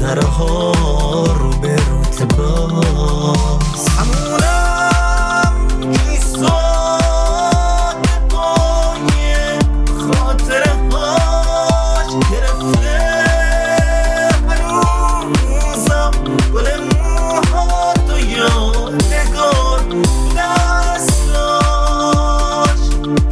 درها رو به روت باز همونم ایستاد پای خاطره هاش گرفته هنوزم گل موهاتو یا نگار دستاش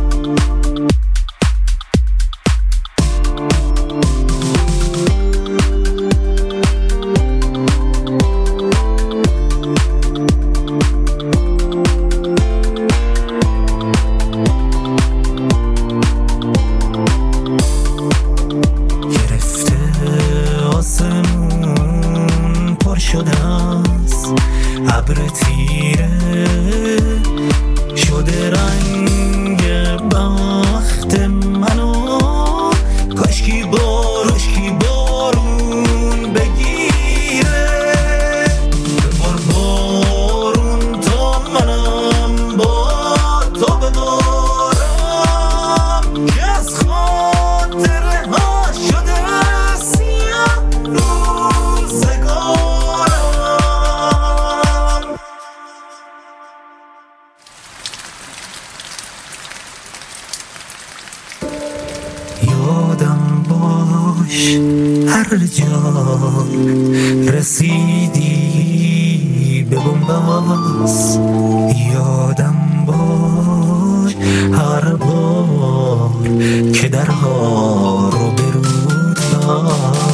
آسمون پر شده است ابر تیره شده رنگ بخت منو کاشکی بارون بگیره ببار بارون تا منم با تو ببارم که از خاطره ها شده سیاه روزگارم یادم باش هر جا رسیدی به بنبست یادم باش هر بار که درها رو به رود بست